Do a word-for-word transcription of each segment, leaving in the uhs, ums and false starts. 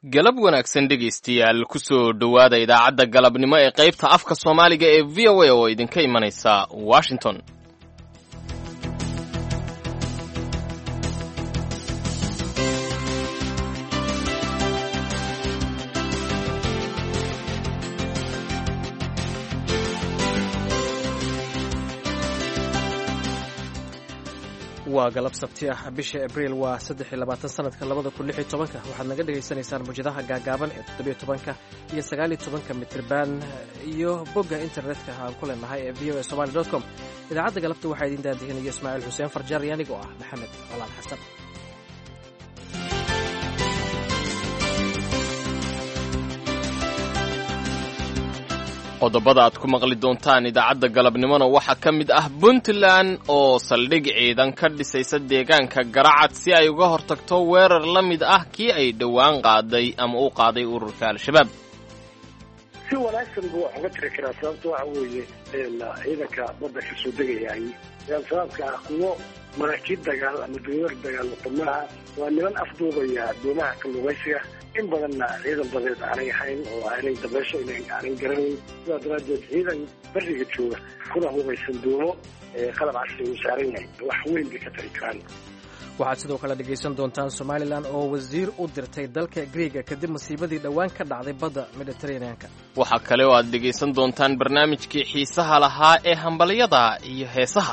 galab wanaagsan dhegaystayaal ku soo dhowaada idaacadda galabnimo ee qaybta afka soomaaliga ee v o a oo idinka imanaysa washington. waa galab sabti ah bisha abriil waa saddex iyo labaatan sanadka labada kun lix iyo tobanka waxaad naga dhagaysanaysaan mawjadaha gaagaaban ee toddobiyo tobanka iyo sagaal iyo tobanka mitriban iyo bogga internetka aan ku leenahay ee v o a somali dot com. idaacadda galabta waxaa idin daadihinayo ismaaciil xuseen farjar iyo anigoo ah maxamed colaal xasan. qodobada aad ku maqli doontaan idaacadda galabnimona waxaa ka mid ah puntland oo saldhig ciidan ka dhisaysa deegaanka garacad si ay uga hortagto weerar la mid ah kii ay dhowaan qaaday ama u qaaday ururka al-shabaab. si wanaagsan buu wax uga tiri karaa sababto waxa weeye ciidanka badda ka soo degayay al-shabaabka ah kuwo maraakiib dagaal ama duwar dagaal wadamaha waa niman afduubaya doomaha kalluumaysiga in badanna ciidan badeed aanay ahayn oo aanay dabeesho aanay garanayn sidaa daraaddeed ciidan bariga jooga kuna hubaysan doomo qalab casri uu saaran yahay wax weyn bay ka tari karaan. waxaad sidoo kale dhegaysan doontaan somalilan oo wasiir u dirtay dalka griiga kadib masiibadii dhowaan ka dhacday badda mediteraneanka. waxaa kale oo aad dhegaysan doontaan barnaamijkii xiisaha lahaa ee hambalyada iyo heesaha.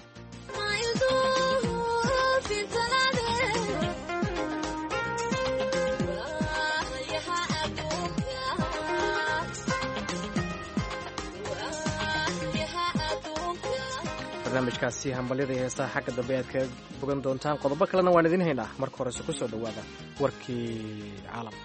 barnaamijkaasi hambalyada iyo heesaha xagga dambe aad kaga bogan doontaan. qodobo kalena waan idin haynaa. marka horese ku soo dhowaada warkii caalamka.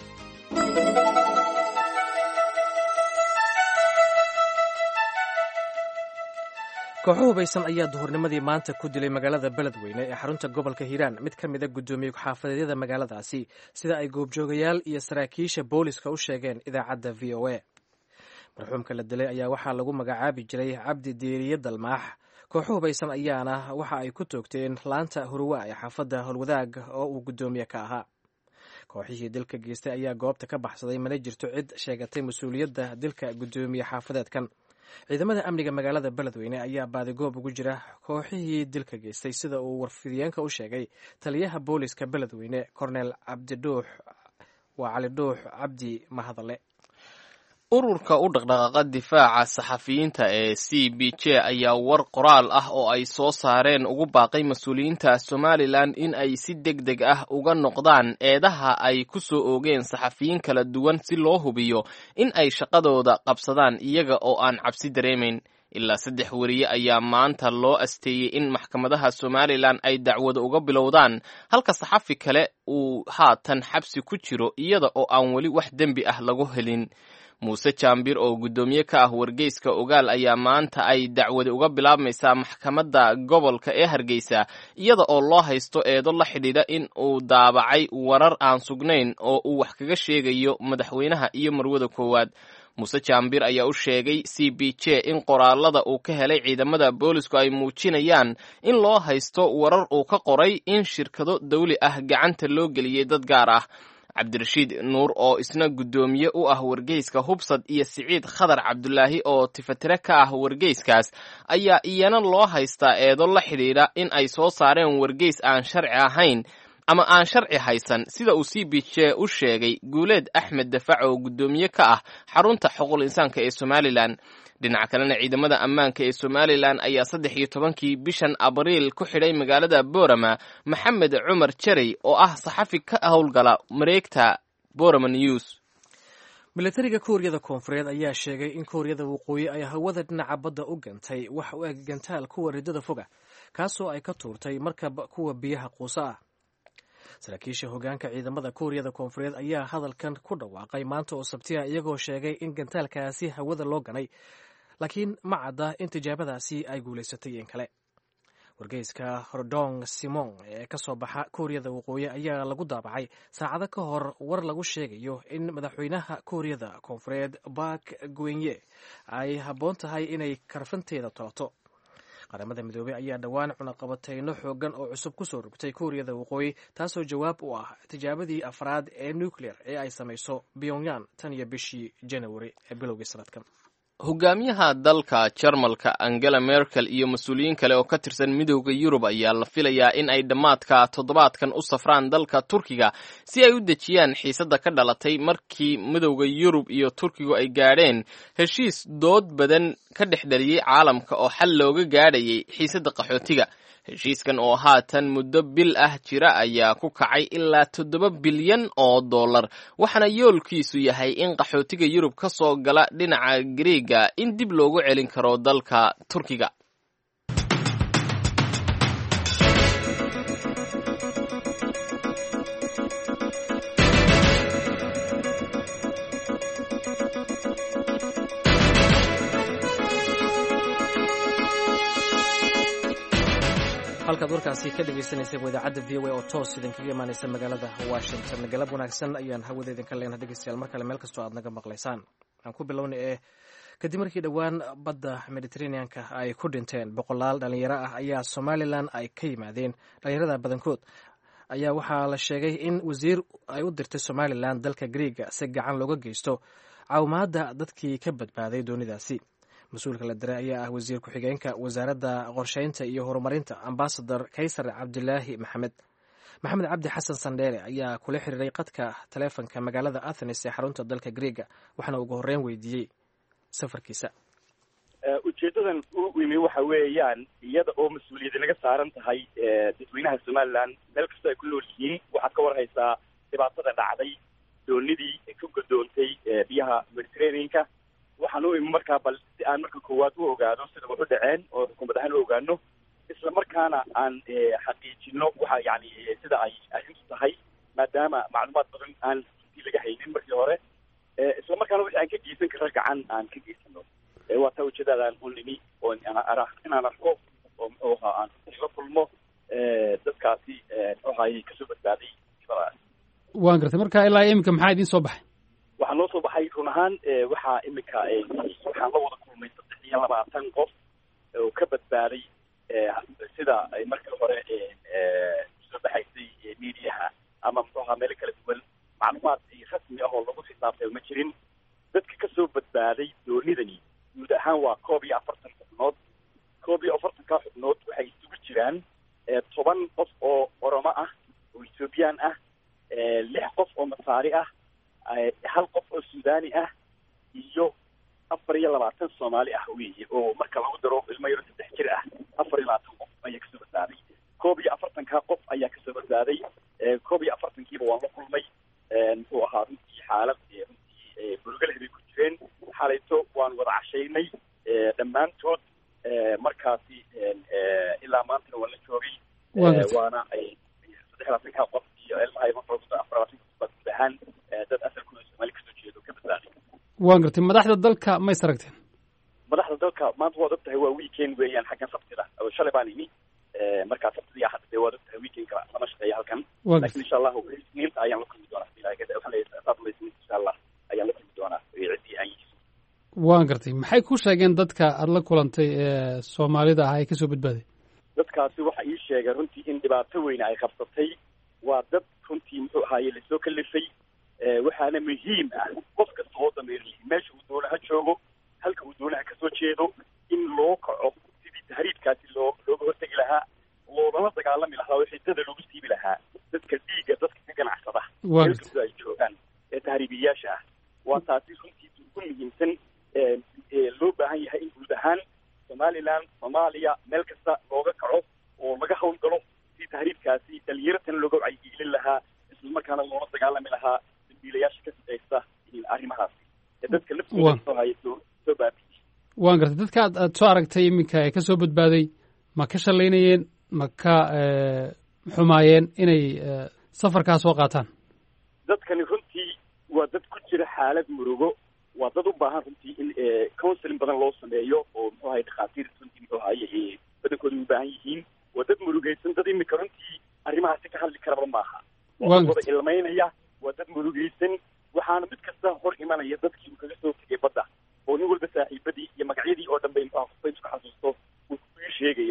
kooxo hubaysan ayaa duhurnimadii maanta ku dilay magaalada beledweyne ee xarunta gobolka hiiraan mid ka mid a guddoomiye ku-xaafadeedyada magaaladaasi sida ay goobjoogayaal iyo saraakiisha booliska u sheegeen idaacadda v o a. marxuumka la dilay ayaa waxaa lagu magacaabi jiray cabdi diiriye dalmaax. kooxo hubaysan ayaana waxa ay ku toogteen laanta hurwa ee xaafadda howlwadaag oo uu guddoomiye ka ahaa. kooxihii dilka geystay ayaa goobta ka baxsaday mana jirto cid sheegatay mas-uuliyadda dilka guddoomiye xaafadeedkan. ciidamada amniga magaalada beledweyne ayaa baadigoob ugu jira kooxihii dilka geystay sida uu warfidiyeenka u sheegay taliyaha booliska beledweyne kornel cabdidhuux waa cali dhuux cabdi mahadale. ururka u dhaqdhaqaaqa difaaca saxafiyiinta ee c b j ayaa war qoraal ah oo ay soo saareen ugu baaqay mas-uuliyiinta somalilan in ay si deg deg ah uga noqdaan eedaha ay ku soo oogeen saxafiyiin kala duwan si loo hubiyo in ay shaqadooda qabsadaan iyaga oo aan cabsi dareemayn. ilaa saddex weriye ayaa maanta loo asteeyey in maxkamadaha somalilan ay dacwada uga bilowdaan halka saxafi kale uu haatan xabsi ku jiro iyada oo aan weli wax dembi ah lagu helin. muuse jaambir oo guddoomiye ka ah wargeyska ogaal ayaa maanta ay dacwada uga bilaabmaysaa maxkamadda gobolka ee hargeysa iyada oo loo haysto eedo la xidhiidha in uu daabacay warar aan sugnayn oo uu wax kaga sheegayo madaxweynaha iyo marwada koowaad. muuse jaambir ayaa u sheegay c b j in qoraalada uu ka helay ciidamada boolisku ay muujinayaan in loo haysto warar uu ka qoray in shirkado dawli ah gacanta loo geliyey dad gaar ah. cabdirashiid nuur oo isna guddoomiye u ah wargeyska hubsad iyo siciid khadar cabdulaahi oo tifatire ka ah wargeyskaas ayaa iyana loo haystaa eedo la xidhiidha in ay soo saareen wargeys aan sharci ahayn ama aan sharci haysan sida uu c b j u sheegay guuleed axmed dafac oo guddoomiye ka ah xarunta xuquuqul insaanka ee somalilan. dhinaca kalena ciidamada ammaanka ee somalilan ayaa saddex iyo tobankii bishan abriil ku xidhay magaalada boorama maxamed cumar jarey oo ah saxafi ka howlgala mareegta borama news. milatariga kuuriyada koonfureed ayaa sheegay in kuuriyada waqooyi ay hawada dhinaca badda u gantay wax u eg gantaal kuwa ridada foga kaasoo ay ka tuurtay markab kuwa biyaha quusa ah. saraakiisha hogaanka ciidamada kuuriyada koonfureed ayaa hadalkan ku dhawaaqay maanta oo sabtiya iyagoo sheegay in gantaalkaasi hawada loo ganay laakiin ma cadda in tijaabadaasi ay guulaysatay in kale. wargeyska hordong simon ee ka soo baxa kuuriyada waqooyi ayaa lagu daabacay saacado ka hor war lagu sheegayo in madaxweynaha kuuriyada koonfureed bak gwenye ay habboon tahay inay karfanteeda tooto. qaramada midoobey ayaa dhowaan cunaqabateyno xoogan oo cusub kusoo rogtay kuuriyada waqooyi taasoo jawaab u ah tijaabadii afraad ee nuclear ee ay samayso pyongyang tan iyo bishii january ee bilowgii sanadkan. hogaamiyaha dalka jarmalka angela merkel iyo mas-uuliyiin kale oo ka tirsan midowda yurub ayaa la filayaa in ay dhammaadka toddobaadkan u safraan dalka turkiga si ay u dejiyaan xiisadda ka dhalatay markii midowda yurub iyo turkigu ay gaadheen heshiis dood badan ka dhex dhaliyey caalamka oo xal looga gaadhayay xiisadda qaxootiga. heshiiskan oo haatan muddo bil ah jira ayaa ku kacay ilaa toddoba bilyan oo dollar waxaana yoolkiisu yahay in qaxootiga yurub ka soo gala dhinaca Greega in dib loogu celin karo dalka Turkiga. halkaad warkaasi ka dhagaysanaysay idaacadda v o a oo toos idinkaga imaanaysa magaalada Washington. galab wanaagsan ayaan hawada idinka leenahay dhegeystayaal mar kale meel kastoo aad naga maqlaysaan. aan ku bilownay ee kadib markii dhowaan badda Mediterranean-ka ay ku dhinteen boqolaal dhalinyaro ah ayaa Somaliland ay ka yimaadeen. dhalinyarada badankood ayaa waxaa la sheegay in wasiir ay u dirtay Somaliland dalka Greega si gacan looga geysto caawimaadda dadkii ka badbaaday doonidaasi. mas-uulka la diray ayaa ah wasiir ku-xigeenka wasaaradda qorsheynta iyo horumarinta ambasador kaysar cabdilaahi maxamed maxamed cabdi xasan sandheere ayaa kula xiriiray qadka taleefonka magaalada Athens ee xarunta dalka Greega waxaana ugu horreyn weydiiyey safarkiisa. ujeedadan u yimi waxa weeyaan iyada oo mas-uuliyadda naga saaran tahay dadweynaha Somaliland meel kasta ay ku nool yihiin waxaad ka warhaysaa dhibaatada dhacday doonidii ka godoontay biyaha Mediterranean-ka. waxaan u imi markaa bal si aan marka koowaad u ogaado sida wax u dhaceen oo xukuumad ahaan u ogaano isla markaana aan xaqiijino waxa yani sida ay arrintu tahay maadaama macluumaad badan aan intii laga haynin markii hore isla markaana wixii aan ka geysan karra gacan aan ka geysano waa taa ujeedadaan u nimi oo inaan arko oo muxuu ahaa aan la kulmo dadkaasi muxuu ahaayey kasoo badbaaday dibadaas. waan gartay marka ilaa iminka maxaa idiin soo baxay? waxaa noo soo baxay run ahaan waxaa iminka waxaan la wada kulmay saddex iyo labaatan qof oo ka badbaaday sida ay markii hore soo baxaysay miidiyaha ama muxuu ahaa meelo kala duwan macluumaad rasmi ah oo lagu xisaabtay ma jirin. dadka kasoo badbaaday doonidani guud ahaan waa koob iyo afartan xubnood. koob iyo afartanka xubnood waxay isugu jiraan toban qof oo oromo ah oo ethoobiyan ah, lix qof oo masaari ah, hal qof oo suudani ah iyo afar iyo labaatan soomaali ah weeye oo marka lagu daro ilmo yaro saddex jir ah afar iyo labaatan qof ayaa kasoo badbaaday. koob iyo afartanka qof ayaa kasoo badbaaday. koob iyo afartankiiba waan la kulmay. muxuu ahaa runtii xaalad runtii burgaleh bay ku jireen. xalayto waan wada cashaynay dhammaantood. markaasi ilaa maantana waan la joogay. waana saddex labaatanka qof iyo ilmaha afar labaatanka qof baa guud ahaan dad asalkooda Soomaali kasoo jeedo ka badbaaday. waan gartay madaxda dalka ma is aragteen? madaxda dalka maanta waad ogtahay waa weekend weeyaan xaggan sabtida oo shalay baan imi markaa sabtida hadda dee waad ogtahay weekendka lama shaqeeya halkan laakiin insha allahu isniinta ayaan la kulmi doonaa waxaan leeyahay insha allah ayaan la kulmi doonaa ciddii aan yihiin. waan gartay maxay ku sheegeen dadka aada la kulantay ee Soomaalida ah ee kasoo badbaaday? dadkaasi waxa ii sheegay runtii in dhibaato weyn ay qabsatay. waa dad runtii muxuu ahaaye lasoo kalifay. waxaana muhiim ah qof kasta oo dameeriyay meesha uu doonaha joogo halka uu doonaha kasoo jeedo in loo kaco sidii tahriibkaasi loo looga hortegi lahaa loolama dagaalami lahaa oo xidada loogu siibi lahaa dadka dhiigga dadka ka ganacsada meel kasta ay joogaan ee tahriibiyaasha ah. waa taasi runtii ugu muhiimsan loo baahan yahay in guud ahaan Somaliland Soomaaliya meel kasta looga kaco oo laga hawlgalo si tahriibkaasi dhalinyaratan looga wacyigelin lahaa isla markaana loola dagaalami lahaa dambiilayaasha ka shaqeysta arrimahaasi ee dadka laftooda soo haysto soo baabi'iyey. waan gartay dadka aad aad soo aragtay iminka ee kasoo badbaaday ma ka shalaynayeen ma ka xumaayeen inay safarkaa soo qaataan? dadkani runtii waa dad ku jira xaalad murugo. waa dad u baahan runtii in counseling badan loo sameeyo oo muxuu ahay dhakhaatiir runtii muxuu ahaye badankooda u baahan yihiin. waa dad murugaysan dad imika runtii arrimahaasi ka hadli karaba maaha. waa dad wada ilmaynaya. waa dad murugaysan. waxaana mid kasta hor imanaya dadkii uu kaga soo tegay badda oo nin walba saaxiibadii iyo magacyadii oo dhan bay muxuu qofka isku xasuusto uu kugu sheegaya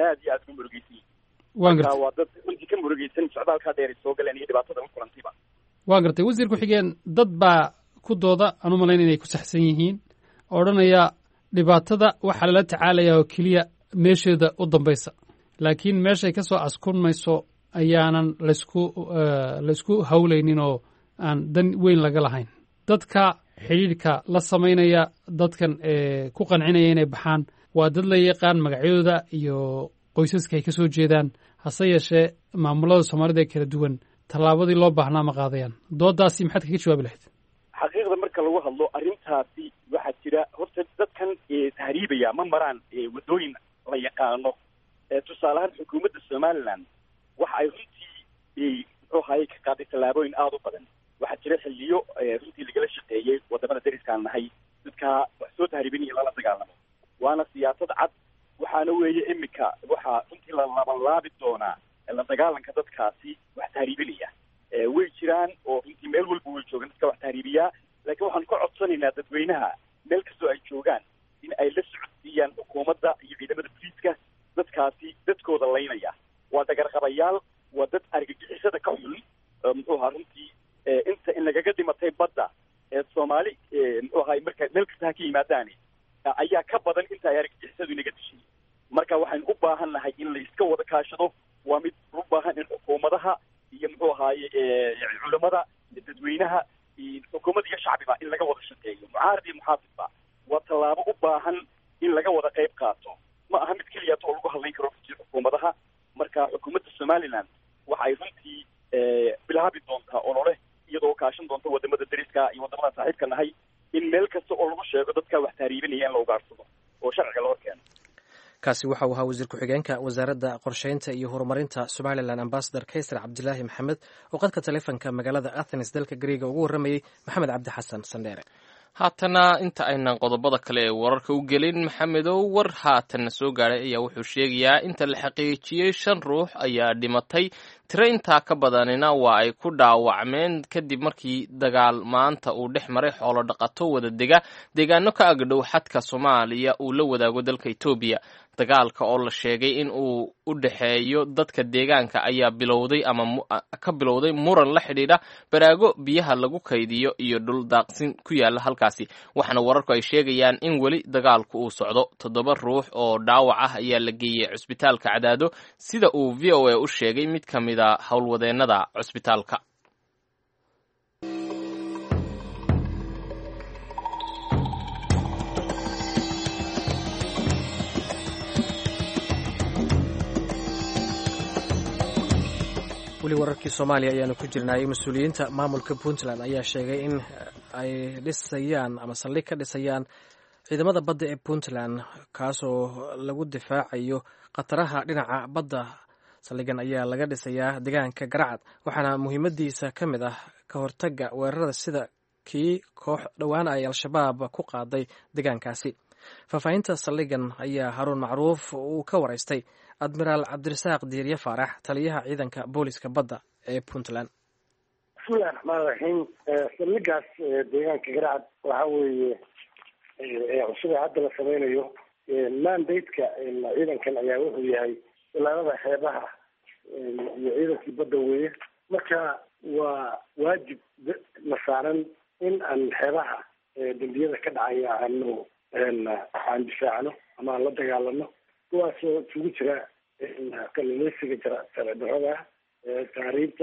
aad iyo aad uga murugeysan yihin waan gartay waa dad runtii ka murugeysan socdaalkaa dheer ay soo galeen iyo dhibaatada u kulantayba waan gartay wasiir ku-xigeen dad baa ku dooda aan u malayn inay ku saxsan yihiin odhanaya dhibaatada waxaa lala tacaalayaa oo keliya meesheeda u dambaysa laakiin meeshay ka soo askunmayso ayaanan laysku laysku hawlaynin oo aan dan weyn laga lahayn dadka xidhiidhka la samaynaya dadkan ee ku qancinaya inay baxaan waa dad la yaqaan magacyadooda iyo qoysaska ay ka soo jeedaan hase yeeshee maamulada soomaalida ee kala duwan tallaabadii loo baahnaa ma qaadayaan doodaasi maxaad kaga jawaabi lahayd xaqiiqda marka lagu hadlo arrintaasi waxaa jira horta dadkan tahriibaya ma maraan waddooyin la yaqaano tusaale ahaan xukuumadda somaliland waxa ay runtii muxuu ahaye ka qaaday tallaabooyin aada u badan waxaa jira xilliyo runtii lagala shaqeeyey wadamada deriskaan nahay dadka wax soo tahriibinaya lala dagaalamo waana siyaasad cad waxaana weeye imika waxaa runtii la labanlaabi doonaa la dagaalanka dadkaasi wax tahriibinaya way jiraan oo runtii meel walba way joogaan dadka wax tahriibiyaa laakiin waxaan ka codsanaynaa dadweynaha meel kastoo ay joogaan in ay la socodsiiyaan xukuumadda iyo ciidamada boliiska dadkaasi dadkooda laynaya waa dagarqabayaal waa dad argagixisada ka xun muxuu ahaa runtii inta in lagaga dhimatay badda ee soomaali muxuu ahay marka meel kasta ha ka yimaadaani ayaa ka badan inta ay argagixisadu inaga dishay marka waxaynu u baahan nahay in la iska wada kaashado waa mid u baahan in xukuumadaha iyo muxuu ahaaye culamada dadweynaha xukuumadda iyo shacbiba in laga wada shaqeeyo mucaarad iyo muxaafidba waa tallaabo u baahan in laga wada qayb qaato ma aha mid keliyaat oo lagu hadlayn karo runtii xukuumadaha marka xukuumadda somaliland waxa ay runtii bilaabi doontaa olole iyadoo kaashan doonta wadamada deriska iyo wadamada saaxiibka nahay in meel kasta oo lagu sheego dadka wax tahriibinaya in la ugaarsado oo sharciga loo keeno kaasi waxa uu ahaa wasiir ku-xigeenka wasaaradda qorsheynta iyo horumarinta somalilan ambasador kaysar cabdilaahi maxamed oo qadka taleefonka magaalada athens dalka greega ugu warramayey maxamed cabdi xasan sandheere haatana inta aynan qodobada kale ee wararka u gelin maxamedow war haatanna soo gaadhay ayaa wuxuu sheegayaa inta la xaqiijiyey shan ruux ayaa dhimatay tiro intaa ka badanina waa ay ku dhaawacmeen kadib markii dagaal maanta uu dhex maray xoolo dhaqato wada dega deegaano ka agdhow xadka soomaaliya uu la wadaago dalka etoobiya dagaalka oo la sheegay in uu u dhexeeyo dadka deegaanka ayaa bilowday ama ka bilowday muran la xidhiidha baraago biyaha lagu kaydiyo iyo dhul daaqsin ku yaala halkaasi waxaana wararku ay sheegayaan in weli dagaalku uu socdo toddoba ruux oo dhaawac ah ayaa la geeyey cusbitaalka cadaado sida uu v o a u sheegay mid ka mid a howlwadeennada cusbitaalka weli wararkii soomaaliya ayaanu ku jirnaayay mas-uuliyiinta maamulka puntland ayaa sheegay in ay dhisayaan ama saldhig ka dhisayaan ciidamada badda ee puntland kaasoo lagu difaacayo khataraha dhinaca badda saldhigan ayaa laga dhisayaa deegaanka garacad waxaana muhiimadiisa ka mid ah ka hortaga weerarada sida kii koox dhowaana ay al-shabaab ku qaaday deegaankaasi faahfaahinta saldhigan ayaa haruun macruuf uu ka waraystay admiraal cabdirasaaq diirye faarax taliyaha ciidanka booliska badda ee puntland bismillahi raxmaan raxiim saldhigaas deegaanka garacad waxa weeye cusub ee hadda la sameynayo mandate-ka ciidankan ayaa wuxuu yahay ilaalada xeebaha iyo ciidankii badda weeye marka waa waajib na saaran in aan xeebaha dembiyada ka dhacaya aanu aan difaacno ama aan la dagaalano kuwaasoo isugu jira kalluumeysiga sharci-darrada taariibta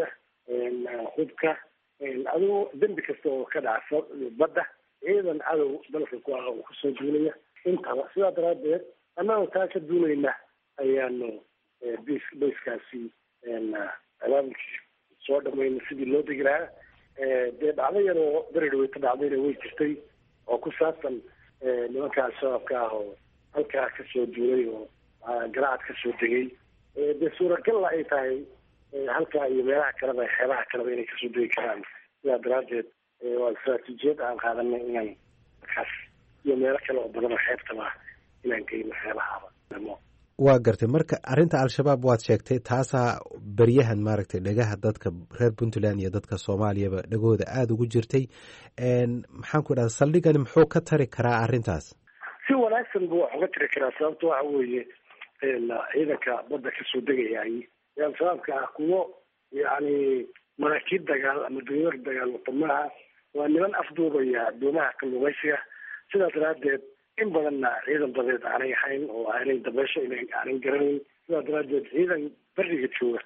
hubka adigo dembi kasta oo ka dhaca badda ciidan cadow dalka ku ah oo kusoo duulaya intaba sidaa daraaddeed annagoo taa ka duulayna ayaanu bs bayskaasi abaabulkii soo dhamayna sidii loo degi lahaa dee dhacdo yar oo beri dhaweyta dhacdayna way jirtay oo ku saabsan nimanka al-shabaabka ah oo halkaa kasoo duulay oo garacad kasoo degay dee suuragalla ay tahay halkaa iyo meelaha kaleba xeebaha kaleba inay kasoo degi karaan sidaa daraaddeed waa istraatiijiyad aan qaadanay inaan markaas iyo meelo kale oo badan oo xeebtaba inaan geyno xeebahaba waa gartay marka arrinta al-shabaab waad sheegtay taasaa beryahan maaragtay dhagaha dadka reer puntland iyo dadka soomaaliyaba dhagahooda aada ugu jirtay maxaan ku idhahda saldhigani muxuu ka tari karaa arrintaas si wanaagsan buu wax uga tiri karaa sababto waxa weeye ciidanka badda kasoo degayay al-shabaabka ah kuwo yani maraakiib dagaal ama dawar dagaal wadamaha waa niman afduubaya doomaha kalluumaysiga sidaas daraadeed in badanna ciidan badeed aanay ahayn oo aanay dabeesho aanay garanayn sidaas daraadeed ciidan beriga jooga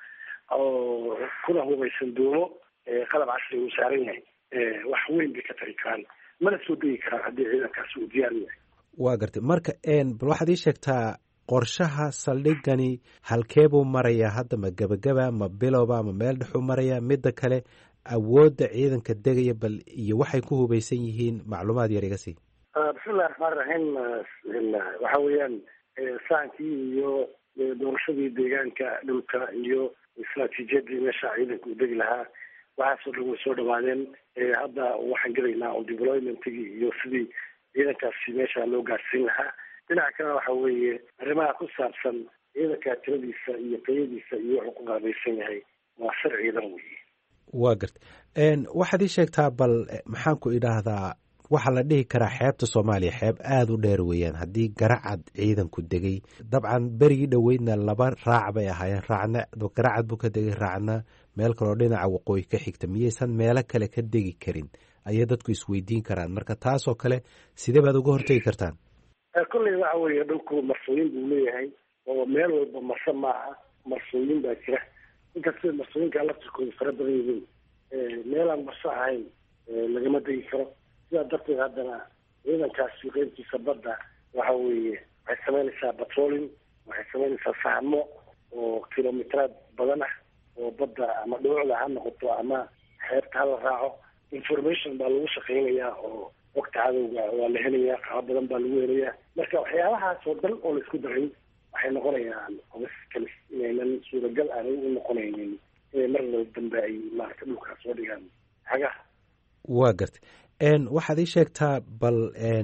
oo kuna hubaysan doomo qalab casri uu saaran yahay wax weyn bay ka tari karaan mana soo degi karaan haddii ciidankaasi uu diyaar yahay. waa gartay marka bal waxaad ii sheegtaa qorshaha saldhigani halkee buu marayaa hadda ma gebagaba ma bilowba ma meel dhexuu marayaa midda kale awoodda ciidanka degaya bal iyo waxay ku hubaysan yihiin macluumaad yar iga sii. bismillahi raxmaan raxiim waxa weeyaan saankii iyo doorashadii deegaanka dhulka iyo istraatiijiyadii meesha ciidanka uu degi lahaa waxaasoo dhan way soo dhawaadeen hadda waxaan gelaynaa on deploymentigii iyo sidii ciidankaasi meesha loo gaarsiin lahaa. dhinaca kalena waxa weeye arrimaha ku saabsan ciidanka tiradiisa iyo tayadiisa iyo wuxuu ku qaabaysan yahay waa sir ciidan weeye. waa gartay waxaad ii sheegtaa bal maxaan ku idhaahdaa waxaa la dhihi karaa xeebta soomaaliya xeeb aada u dheer weeyaan haddii garacad ciidanku degay dabcan berigii dhoweydna laba raac bay ahaayeen raacna garacad buu ka degay raacna meel kaloo dhinaca waqooyi ka xigta miyaysan meelo kale ka degi karin ayay dadku isweydiin karaan marka taasoo kale sidee baad uga hortegi kartaan. kolley waxa weeye dhulku marsooyin buu leeyahay oo meel walba marso maaha marsooyin baa jira inkastoo marsooyinka laftirkooda fara badan yihiin meelaan marso ahayn lagama degi karo sidaa darteed haddana ciidankaasi qeybtiisa badda waxa weeye waxay samaynaysaa patrolling waxay samaynaysaa fahmo oo kilomiteraad badan ah oo badda ama dhowcda ha noqoto ama xeebta hala raaco information baa lagu shaqeynayaa oo waqti cadowga waa la helayaa qaabo badan baa lagu helayaa marka waxyaabahaas oo dhan oo la isku daray waxay noqonayaan obas kalis inaynan suuragal aanay u noqonaynin inay mar laba dambe ay maarata dhulkaas soo dhigaan xagaha. waa gartay waxaad ii sheegtaa bal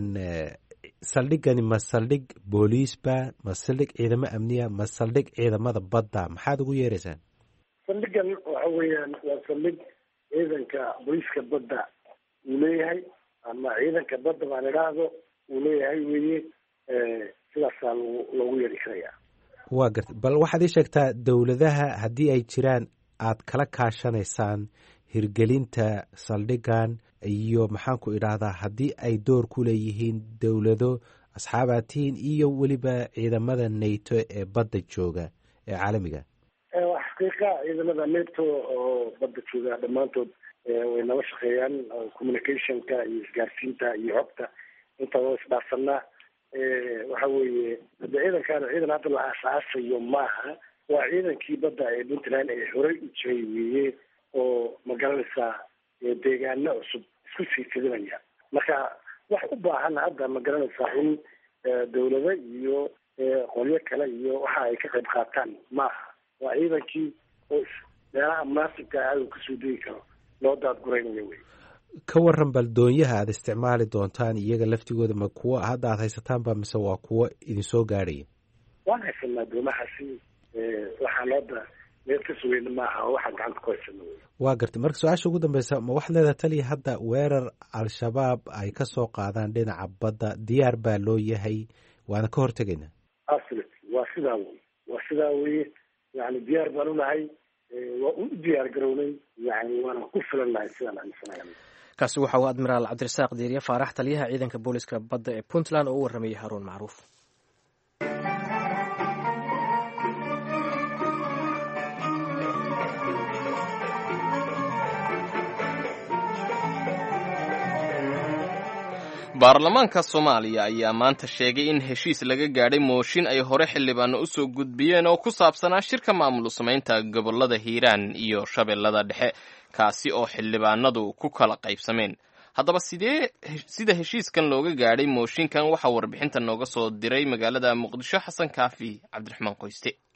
saldhigani ma saldhig booliisba ma saldhig ciidamo amniya ma saldhig ciidamada badda maxaad ugu yeeraysaan? saldhigan waxa weeyaan waa saldhig ciidanka booliiska badda uu leeyahay ama ciidanka badda baan idhaahdo uu leeyahay weye sidaasaa loogu yeeri karayaa. waa gartay bal waxaad ii sheegtaa dowladaha haddii ay jiraan aad kala kaashanaysaan hirgelinta saldhigan iyo maxaan ku idhaahdaa haddii ay door ku leeyihiin dowlado asxaabaatihiin iyo weliba ciidamada nato ee badda jooga ee caalamiga. xaqiiqa ciidamada nato oo badda jooga dhammaantood way nala shaqeeyaan communicationka iyo isgaarsiinta iyo xogta inta waa isdhaafsanaa. waxa weeye hadda ciidankaana ciidan hadda la aasaasayo maaha waa ciidankii badda ee puntland ee horey u jiray weeye oo magaranaysaa deegaano cusub isku sii fidinaya marka wax u baahan hadda ma garanaysaa in dawlado iyo qolyo kale iyo waxa ay ka qayb qaataan maaha waa ciidankii oo meelaha munaasibka aad uu kasoo degi karo loo daadguraynayo wey. ka waran bal doonyaha aad isticmaali doontaan iyaga laftigooda ma kuwo hadda aad haysataanba mise waa kuwo idinsoo gaadhaya? waan haysanaa doomahaasi waxaan hadda meel ka sugayna maaha oo waxaan gacanta ku haysana wey. waa gartay marka su-aasha ugu dambeysa ma waxaad leedaha taliya hadda weerar al-shabaab ay ka soo qaadaan dhinaca badda diyaar baa loo yahay waana ka hortegaynaa? absolutely waa sidaa wey waa sidaa weye yani diyaar baan unahay waa u diyaar garownay yani waana ku filan nahay sidaan aaminsanahay. kaasi waxa uu admiraal cabdirasaaq diiriye faarax taliyaha ciidanka booliska badda ee puntland oo u warramayay haruun macruuf. baarlamaanka soomaaliya ayaa maanta sheegay in heshiis laga gaadhay mooshin ay hore xildhibaano u soo gudbiyeen oo ku saabsanaa shirka maamul samaynta gobollada hiiraan iyo shabeellada dhexe kaasi oo xildhibaanadu ku kala qaybsameen. haddaba sidee sida heshiiskan looga gaadhay mooshinkan waxaa warbixinta nooga soo diray magaalada muqdisho xasan kaafi cabdiraxmaan qoyste.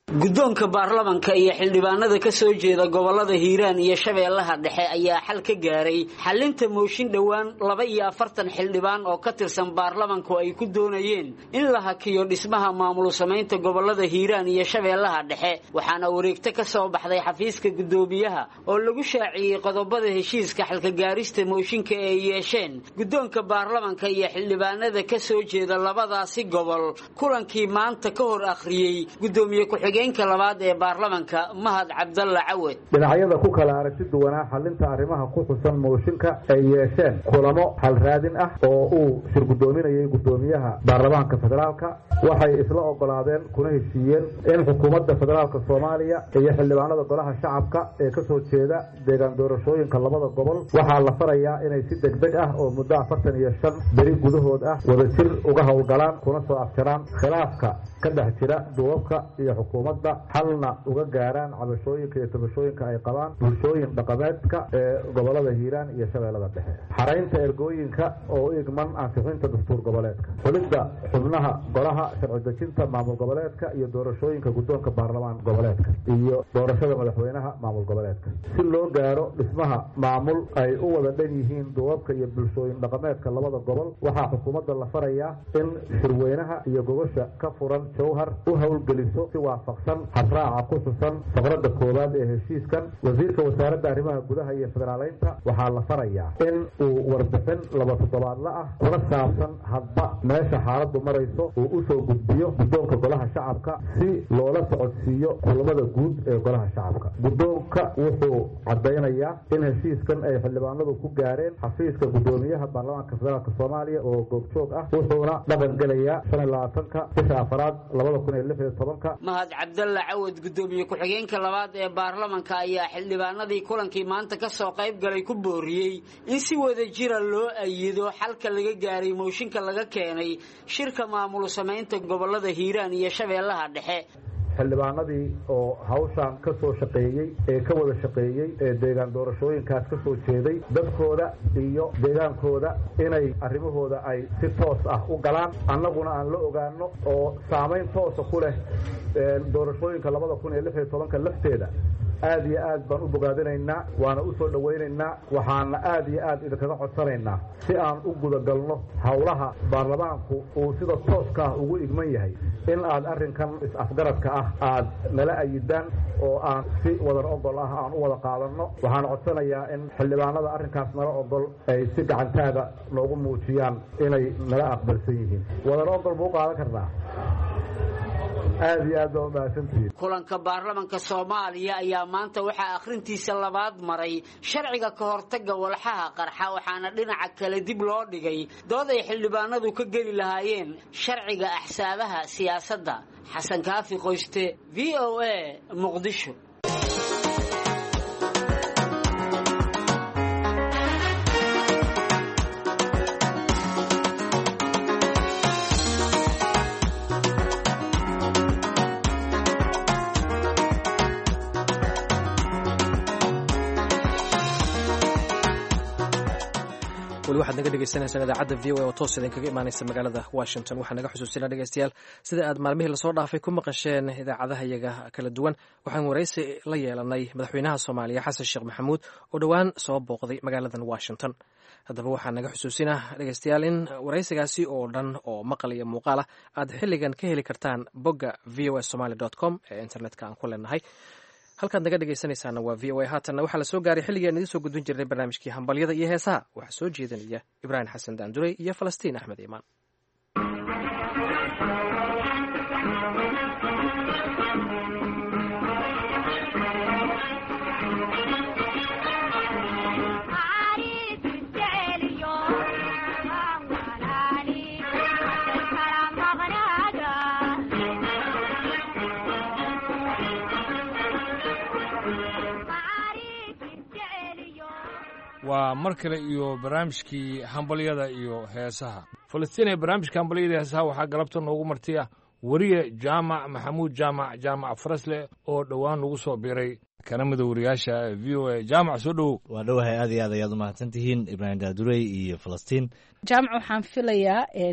guddoonka baarlamanka iyo xildhibaanada ka soo jeeda gobolada Hiiraan iyo Shabeellaha Dhexe ayaa xal ka gaaray xalinta mooshin dhawaan laba iyo afartan xildhibaan oo ka tirsan baarlamanku ay ku doonayeen in la hakiyo dhismaha maamul samaynta gobolada Hiiraan iyo Shabeellaha Dhexe waxaana wareegto ka soo baxday xafiiska gudoomiyaha oo lagu shaaciyay qodobada heshiiska xalka gaarista mooshinka ay yeesheen guddoonka baarlamanka iyo xildhibaanada ka soo jeeda labadaasi gobol kulankii maanta ka hor akhriyay gudoomiye ku ka labaad ee baarlamanka Mahad Cabdalla Cawad dhinacyada ku kala aragti duwanaa xalinta arrimaha ku xusan mooshinka ay yeesheen kulamo hal raadin ah oo uu shir gudoominayay gudoomiyaha baarlamaanka federaalka waxay isla ogolaadeen kuna heshiiyeen in xukuumadda federaalka Soomaaliya iyo xildhibaanada golaha shacabka ee ka soo jeeda deegaan doorashooyinka labada gobol waxaa la farayaa inay si degdeg ah oo muddo afartan iyo shan beri gudahood ah wada jir uga howlgalaan kuna soo afjaraan khilaafka ka dhex jira duubabka iyo xukuumadda halna uga gaaraan cabashooyinka iyo tabashooyinka ay qabaan bulshooyin dhaqameedka ee gobolada Hiiraan iyo Shabeellaha Dhexe xaraynta ergooyinka oo igman ansixinta dastuur goboleedka xulidda xubnaha golaha sharci dejinta maamul goboleedka iyo doorashooyinka guddoonka baarlamaan goboleedka iyo doorashada madaxweynaha maamul goboleedka si loo gaaro dhismaha maamul ay u wada dhan yihiin duubabka iyo bulshooyin dhaqameedka labada gobol waxaa xukuumadda la farayaa in shirweynaha iyo gogosha ka furan jawhar u howlgeliso si waafaqsan habraaca ku xusan faqradda koowaad ee heshiiskan wasiirka wasaaradda arrimaha gudaha iyo federaaleynta waxaa la farayaa in uu warbixin laba toddobaadla ah kuna saabsan hadba meesha xaaladdu marayso uu u soo gudbiyo guddoonka golaha shacabka si loola socodsiiyo kulamada guud ee golaha shacabka guddoonka wuxuu caddaynayaa in heshiiskan ay xildhibaanadu ku gaareen xafiiska gudoomiyaha baarlamaanka federaalka Soomaaliya oo goobjoog ah wuxuuna dhaqan gelayaa shan iyo labaatanka bisha afraad labada kun iyo lix iyo tobanka Mahad Cabdalla Cawad gudoomiye ku xigeenka labaad ee baarlamanka ayaa xildhibaanadii kulankii maanta ka soo qayb galay ku booriyay in si wada jira loo ayido xalka laga gaaray mooshinka laga keenay shirka maamul samaynta gobolada Hiiraan iyo Shabeellaha Dhexe xildhibaanadii oo hawshan ka soo shaqeeyay ee ka wada shaqeeyay ee deegaan doorashooyinkaas ka soo jeeday dadkooda iyo deegaankooda inay arrimahooda ay si toos ah u galaan annaguna aan la ogaano oo saamayn toosa ku leh doorashooyinka labada kun iyo lix iyo tobanka lafteeda aad iyo aad baan u bogaadinaynaa waana u soo dhawaynaynaa waxaana aad iyo aad idinkaga codsanaynaa si aan u gudagalno howlaha baarlamaanku uu sida tooska ah ugu igman yahay in aad arrinkan is-afgaradka ah aad nala ayidaan oo aan si wadar ogol ah aan u wada qaadanno waxaan codsanayaa in xildhibaanada arrinkaas nala ogol ay si gacantaada noogu muujiyaan inay nala aqbalsan yihiin wadar ogol buu qaadan karnaa aad iyo aad baa umahadsantihiin kulanka baarlamanka Soomaaliya ayaa maanta waxaa akhrintiisa labaad maray sharciga ka hortagga walxaha qarxa waxaana dhinaca kale dib loo dhigay dood ay xildhibaanadu ka geli lahaayeen sharciga axsaabaha siyaasadda Xasan Kaafi Qoyste V O A Muqdisho weli waxaad naga dhegeysaneysaan idaacadda v o a oo toos idinkaga imaaneysa magaalada Washington waxaan naga xusuusinaa dhegeystayaal sida aad maalmihii lasoo dhaafay ku maqasheen idaacadaha iyaga kala duwan waxaan wareysi la yeelanay madaxweynaha Soomaaliya Xasan Sheekh Maxamuud oo dhowaan soo booqday magaaladan Washington haddaba waxaan naga xusuusinaa dhegeystayaal in wareysigaasi oo dhan oo maqal iyo muuqaal ah aad xilligan ka heli kartaan bogga v o a somali dot com ee internetka aan ku leenahay halkaad naga dhegaysanaysaana waa v o a haatanna waxaa la soo gaaray xilligeen idiin soo gudbin jirnay barnaamijkii hambalyada iyo heesaha waxaa soo jeedinaya ibraahim xasan daandurey iyo falastiin axmed iimaan waa mar kale iyo barnaamijkii hambalyada iyo heesaha falastiin ee barnaamijka hambalyada heesaha waxaa galabta noogu martiya weriye jaamac maxamuud jaamac jaamac farasle oo dhowaan lagu soo biiray kana mida wariyaasha v o a jaamac soo dhowow waa dhowahay aad iyo aad ayaad umahadsan tihiin ibraahim daadurey iyo falastiin jaamac waxaan filayaa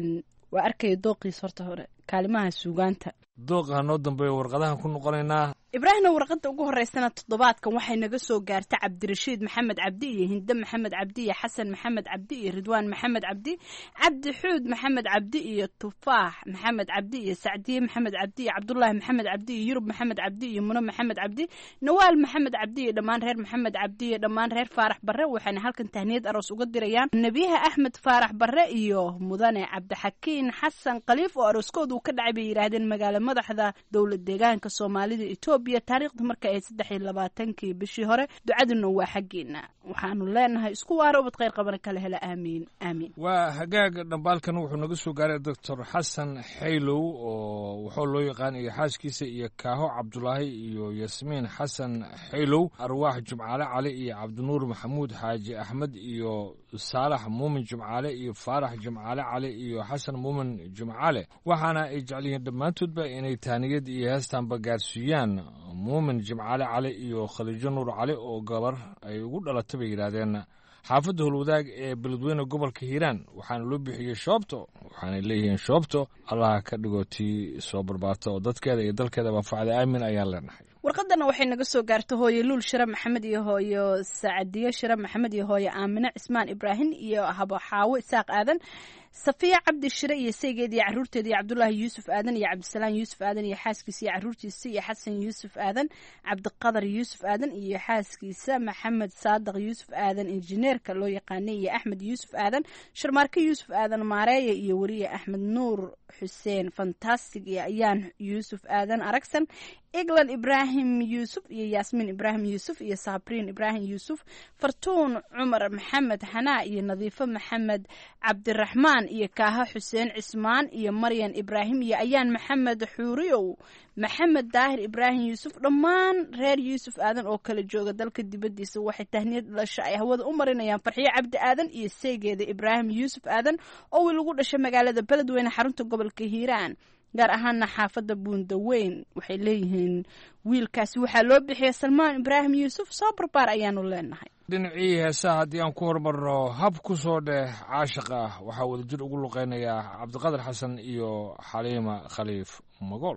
waa arkaya dooqiis horta hore kaalimaha suugaanta dooqa hanoo dambeeyo warqadahan ku noqonaynaa ibraahimna warqadda ugu horeysana toddobaadkan waxay naga soo gaarta cabdirashiid maxamed cabdi iyo hinde maxamed cabdi iyo xasan maxamed cabdi iyo ridwaan maxamed cabdi cabdi xuud maxamed cabdi iyo tufaax maxamed cabdi iyo sacdiye maxamed cabdi iyo cabdulaahi maxamed cabdi iyo yurub maxamed cabdi iyo muno maxamed cabdi nawaal maxamed cabdi iyo dhammaan reer maxamed cabdi iyo dhammaan reer faarax barre waxayna halkan tahniyad aroos uga dirayaan nebiyaha axmed faarax barre iyo mudane cabdixakiin xasan khaliif oo arooskooda uu ka dhacay bay yidhaahdeen magaalo madaxda dowlad deegaanka soomaalida etoobiya taariikhda marka ay saddex iyo labaatankii bishii hore ducaduna waa xaggeena waxaanu leenahay isku waaro ubad khayr qabana kala hela aamiin aamiin waa hagaaga dhambaalkan wuxuu naga soo gaaray doctor xasan xaylow oo wuxuu loo yaqaan iyo xaaskiisa iyo kaaho cabdulaahi iyo yasmiin xasan xaylow arwaax jumcaale cali iyo cabdinuur maxamuud xaaji axmed iyo saalax muumin jumcaale iyo faarax jumcaale cali iyo xasan muumin jumcaale waxaana ay jecel yihiin dhammaantoodba inay taaniyad iyo heestaanba gaarsiiyaan muumin jimcaale cali iyo khaliijo nuur cali oo gabar ay ugu dhalatay bay yidhaahdeen xaafadda holwadaag ee beledweyne gobolka hiiraan waxaana loo bixiyey shoobto waxaanay leeyihiin shoobto allaha ka dhigo tii soo barbaarta oo dadkeeda iyo dalkeeda manfacda aamin ayaan leenahay warqadana waxay naga soo gaarta hooye luul shire maxamed iyo hooyo sacadiye shire maxamed iyo hooye aamine cismaan ibraahim iyo habo xaawo isaaq aadan safiya cabdi shire iyo saygeed iyo caruurteeda iyo cabdulaahi yuusuf aadan iyo cabdisalaan yuusuf aadan iyo xaaskiisa iyo caruurtiisa iyo xasan yuusuf aadan cabdiqadar yuusuf aadan iyo xaaskiisa maxamed saadiq yuusuf aadan injineerka loo yaqaanay iyo axmed yuusuf aadan sharmaarke yuusuf aadan maareeye iyo weriye axmed nuur xuseen fantastic iyo ayaan yuusuf aadan aragsan eglan ibraahim yuusuf iyo yaasmiin ibraahim yuusuf iyo sabriin ibraahim yuusuf fartuun cumar maxamed xanaa iyo nadiifo maxamed cabdiraxmaan iyo kaaha xuseen cismaan iyo maryan ibraahim iyo ayaan maxamed xuuriyow maxamed daahir ibraahim yuusuf dhammaan reer yuusuf aadan oo kala jooga dalka dibaddiisa waxay tahniyad dhalasho ay hawada u marinayaan farxiyo cabdi aadan iyo saygeeda ibraahim yuusuf aadan oo wiil ugu dhashay magaalada beledweyne xarunta gobolka hiiraan gaar ahaana xaafadda buundaweyn waxay leeyihiin wiilkaasi waxaa loo bixiyay salmaan ibraahim yuusuf soo barbaar ayaanu leenahay dhinacii heesaha haddii aan ku horumarno hab ku soo dheh caashiq ah waxaa wadajir ugu luqeynayaa cabdiqadar xasan iyo xaliima khaliif magool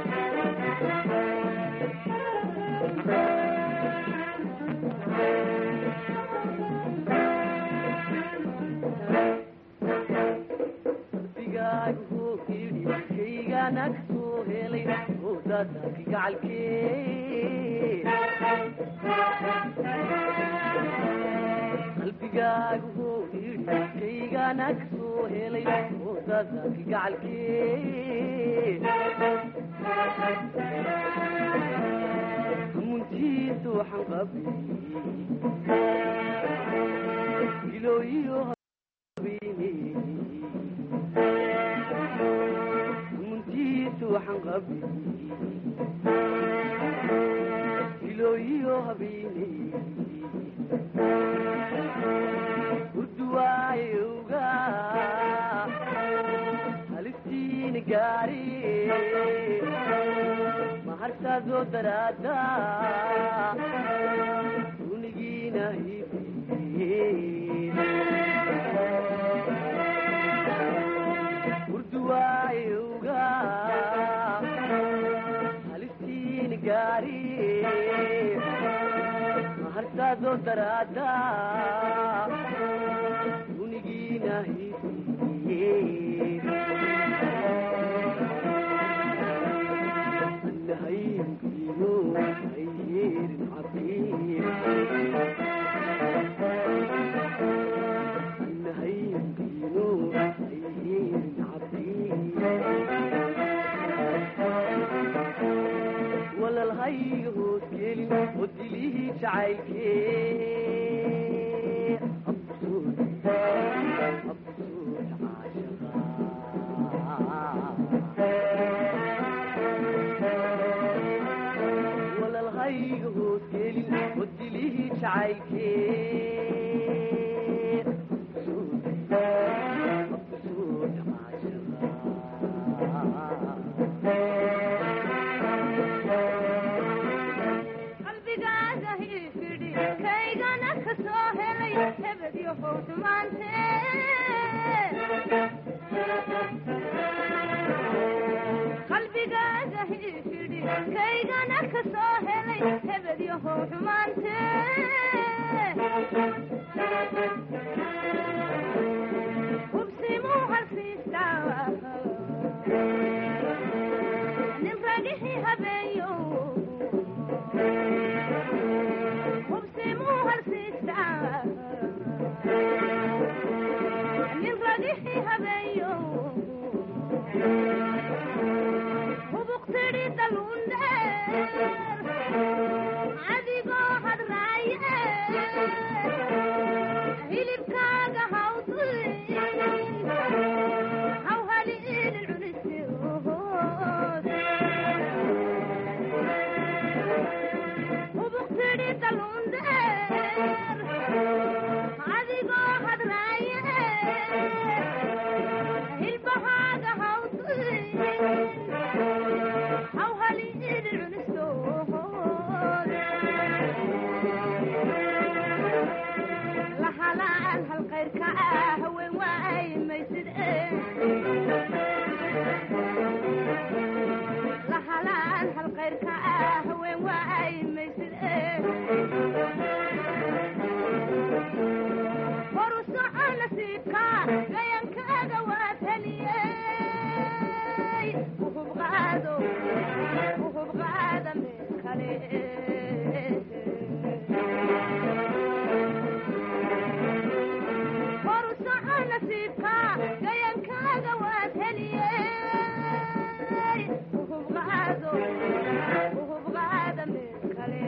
qalbigaagu huu yidhi kaygana ka soo helay oodadaki gacalkee muntiisu waxaan qabay ilooyiyo habeene muntiisu waxaan qabay ilooyiyo habeene urduwaayowga halistiina gaari maharsaadoo daraada unigiina hibe urduwaayowga halistiina gaari maharsaadoo daraada unigiina hibe annahaynkino ayyeerin cabiir annahaynkino ayyeerin cabiir walalhayga hoos gelin oo dilihii jacaylkee absuud absuud caashaqa walalhayga hoos gelin oo dilihii jacaylkee absuud absuud caashaqa kaygana ka soo helay hebed iyo howdmaante kaygana ka soo helay hebedyahow xumaante hubsimuu halsiistaa nin ragixii habeeyo hubsimuu halsiistaa nin ragixii habeeyo hubuqtidhi dalundheer adigoo hadraaye hilibkaaga hawdin hawhali ilin cunisood hubuqtidhi dalundheer adigoo hadraaye hilbahaaga hawdin hawhali ilin cunisood lahalaan hal qayrka ah haween waay maysid lahalaan hal qayrka ah haween waay maysid horu soco nasiibka gayankaaga waad heliyey uhub qaado uhub qaada meel kale horu soco nasiibka gayankaaga waad heliyey uhub qaado uhub qaada meel kale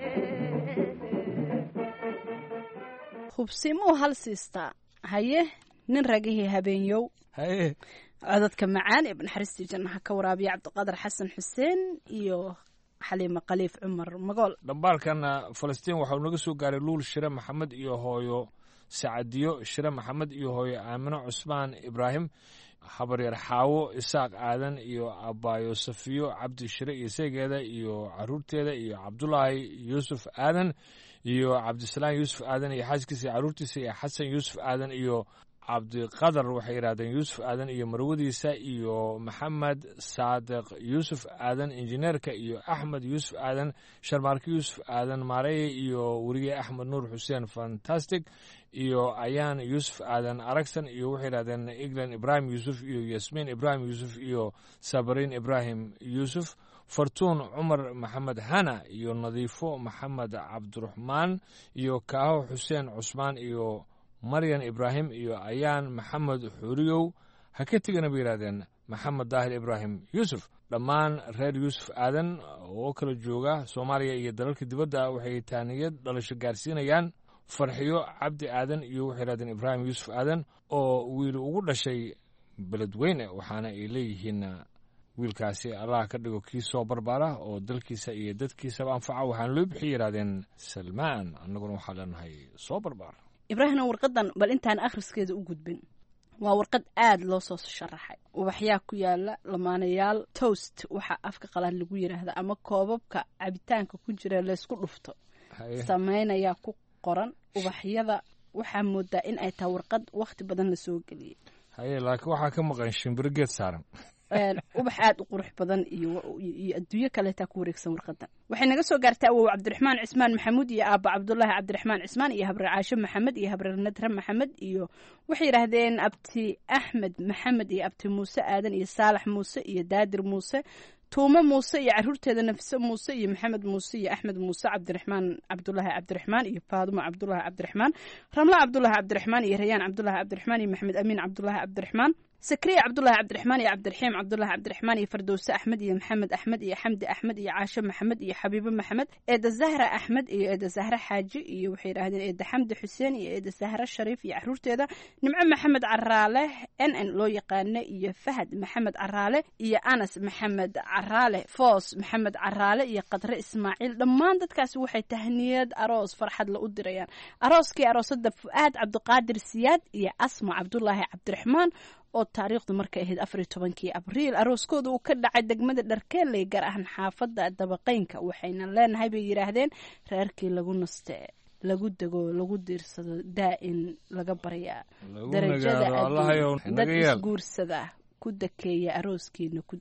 hubsimuu hal siistaa haye nin ragihii habeenyow haye codadka macaan ee banaxariistii jannaha ka waraabiya cabdiqaadir xasan xuseen iyo xaliima khaliif cumar magool dhambaalkana falastiin waxau naga soo gaaray luul shire maxamed iyo hooyo sacadiyo shire maxamed iyo hooyo aamino cusmaan ibraahim habaryar xaawo isaaq aadan iyo abaayo safiyo cabdi shire iyo seegeeda iyo caruurteeda iyo cabdulaahi yuusuf aadan iyo cabdisalaam yuusuf aadan iyo xaaskiisa iyo caruurtiisa iyo xasan yuusuf aadan iyo cabdiqadar waxay yidhahdeen yuusuf aadan iyo marwadiisa iyo maxamed saadiq yuusuf aadan injineerka iyo axmed yuusuf aadan sharmaarke yuusuf aadan maareye iyo weriye axmed nuur xuseen fantastic iyo ayaan yuusuf aadan aragsan iyo waxay yidhahdeen eglan ibraahim yuusuf iyo yasmiin ibraahim yuusuf iyo sabariin ibraahim yuusuf fartuun cumar maxamed hana iyo nadiifo maxamed cabdiraxmaan iyo kaaho xuseen cusmaan iyo maryan ibraahim iyo ayaan maxamed xuriyow ha ka tegana bay yidhahdeen maxamed daahir ibraahim yuusuf dhammaan reer yuusuf aadan oo kala jooga soomaaliya iyo dalalka dibadda waxay taaniyad dhalasho gaarsiinayaan farxiyo cabdi aadan iyo waxay yidhahdeen ibraahim yuusuf aadan oo wiil ugu dhashay beledweyne waxaana ay leeyihiin wiilkaasi allah ka dhigo kii soo barbaara oo dalkiisa iyo dadkiisaba anfaca waxaana loo bixiyay yidhahdeen salmaan annaguna waxaa leenahay soo barbaar ibraahimna warqadan bal intaan akhriskeeda u gudbin waa warqad aad loo soo sharaxay ubaxyaa ku yaala lamaanayaal toast waxaa afka qalaad lagu yidhaahda ama koobabka cabitaanka ku jira laysku dhufto samaynayaa ku qoran ubaxyada waxaa moodaa in ay tahay warqad wakhti badan la soo geliyey haye laakiin waxaa ka maqan shimbiro geed saaran ubax aad u qurux badan iyo iyo adduunyo kaleetaa ku wareegsan warqadan waxay naga soo gaartay awow cabdiraxmaan cismaan maxamuud iyo aabba cabdulaahi cabdiraxmaan cismaan iyo habreer caasho maxamed iyo habreer nadre maxamed iyo waxay yidhaahdeen abti axmed maxamed iyo abti muuse aadan iyo saalax muuse iyo daadir muuse tuumo muuse iyo caruurteeda nafise muuse iyo maxamed muuse iyo axmed muuse cabdiraxmaan cabdulaahi cabdiraxmaan iyo faadumo cabdulaahi cabdiraxmaan ramla cabdulaahi cabdiraxmaan iyo rayaan cabdulaahi cabdiraxmaan iyo maxamed amiin cabdulaahi cabdiraxmaan sakriya cabdulaahi cabdiraxmaan iyo cabdiraxiim cabdulaahi cabdiraxmaan iyo fardowse axmed iyo maxamed axmed iyo xamdi axmed iyo caasho maxamed iyo xabiibo maxamed eeda zahra axmed iyo eeda zahra xaaji iyo waxay yidhahdeen eeda xamdi xuseen iyo eeda zahra shariif iyo caruurteeda nimco maxamed caraale n n loo yaqaano iyo fahad maxamed caraale iyo anas maxamed caraale foos maxamed caraale iyo qadre ismaaciil dhammaan dadkaasi waxay tahniyad aroos farxad la u dirayaan arooskii aroosada fu'aad cabdiqaadir siyaad iyo asma cabdulaahi cabdiraxmaan oo taariikhdu markay ahayd afar iyo tobankii abriil arooskooda uu ka dhacay degmada dharkeeley gaar ahaan xaafadda dabaqeynka waxayna leenahay bay yidhaahdeen reerkii lagu naste lagu dego lagu diirsado daa'in laga baryaa darajada dad isguursada ku dakeeya arooskiina ku dega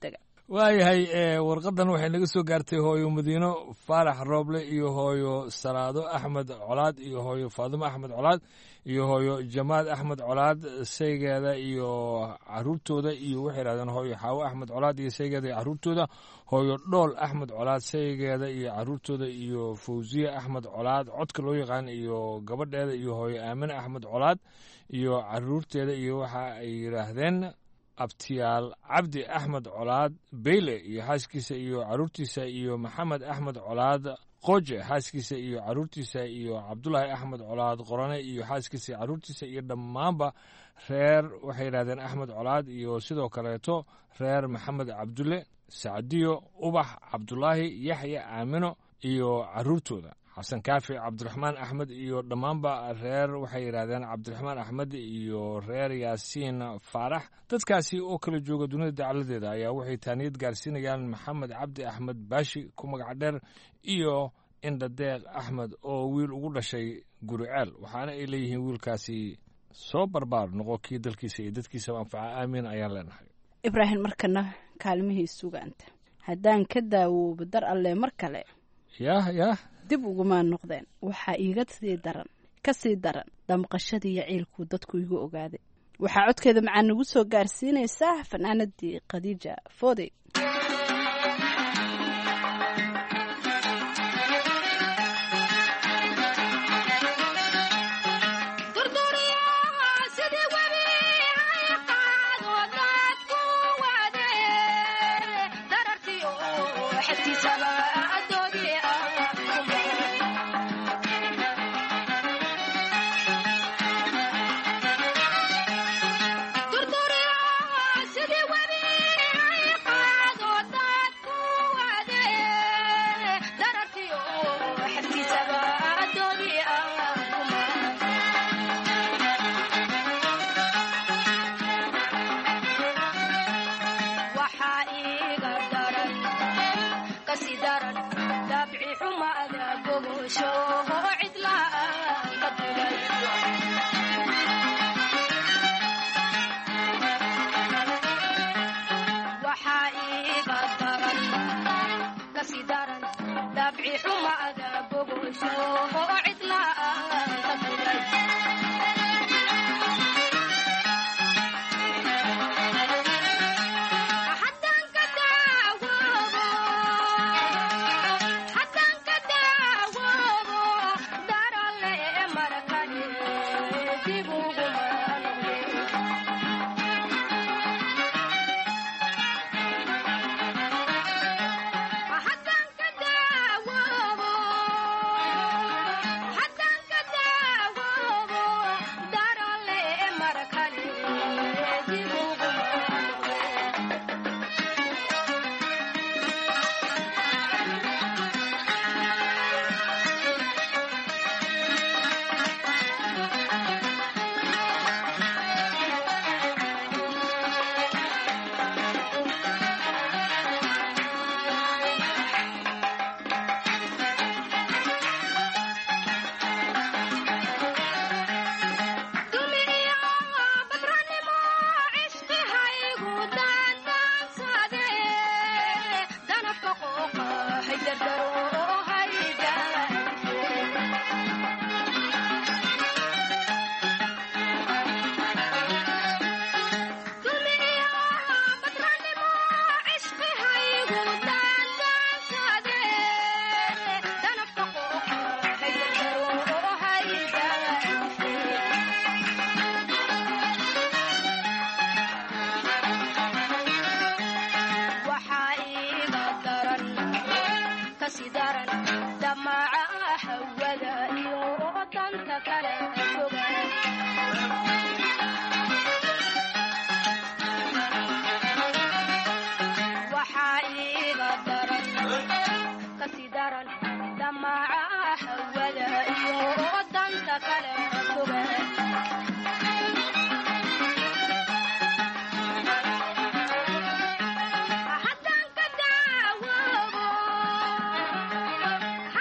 waayahay warqadan waxay naga soo gaartay hooyo madiino faarax rooble iyo hooyo salaado axmed colaad iyo hooyo faadimo axmed colaad iyo hooyo jamaad axmed colaad saygeeda iyo caruurtooda iyo waxay yidhahdeen hooyo xaawo axmed colaad iyo saygeeda iyo caruurtooda hooyo dhool axmed colaad saygeeda iyo caruurtooda iyo fawsiye axmed colaad codka loo yaqaan iyo gabadheeda iyo hooyo aamine axmed colaad iyo caruurteeda iyo waxa ay yidhaahdeen abtiyaal cabdi axmed colaad beyle iyo xaaskiisa iyo caruurtiisa iyo maxamed axmed colaad qoje xaaskiisa iyo caruurtiisa iyo cabdulaahi axmed colaad qorane iyo xaaskiisa iyo caruurtiisa iyo dhammaanba reer waxay yidhahdeen axmed colaad iyo sidoo kaleeto reer maxamed cabdulle sacdiyo ubax cabdulaahi yaxya aamino iyo caruurtooda xasan kaafi cabdiraxmaan axmed iyo dhammaanba reer waxay yidhahdeen cabdiraxmaan axmed iyo reer yaasiin faarax dadkaasi oo kala jooga dunida dacaladeeda ayaa waxay taaniyad gaarsiinayaan maxamed cabdi axmed baashi ku magac dheer iyo indhadeeq axmed oo wiil ugu dhashay guriceel waxaana ay leeyihiin wiilkaasi soo barbaar noqo kii dalkiisa iyo dadkiisaba anfaca aamiin ayaan leenahay ibraahim markana kaalmihii sugaanta haddaan ka daawoobo dar alle mar kale yah yah dib ugumaa noqdeen waxaa iiga sii daran ka sii daran damqashadii iyo ciilkuu dadku igu ogaaday waxaa codkeeda macaan nagu soo gaarsiinaysaa fanaanadii khadiija foodey